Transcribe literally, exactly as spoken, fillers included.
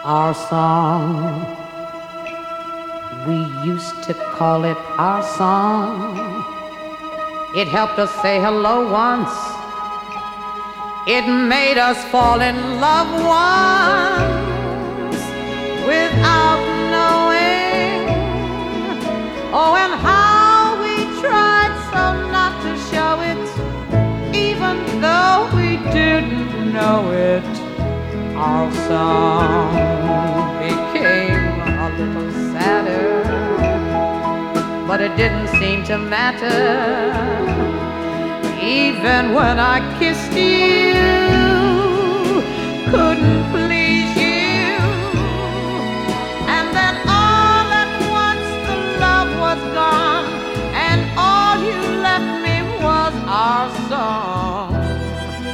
Our song, we used to call it our song. It helped us say hello once. It made us fall in love once without knowing. Oh, and how we tried so not to show it, even though we didn't know it. Our song became a little sadder, but it didn't seem to matter. Even when I kissed you,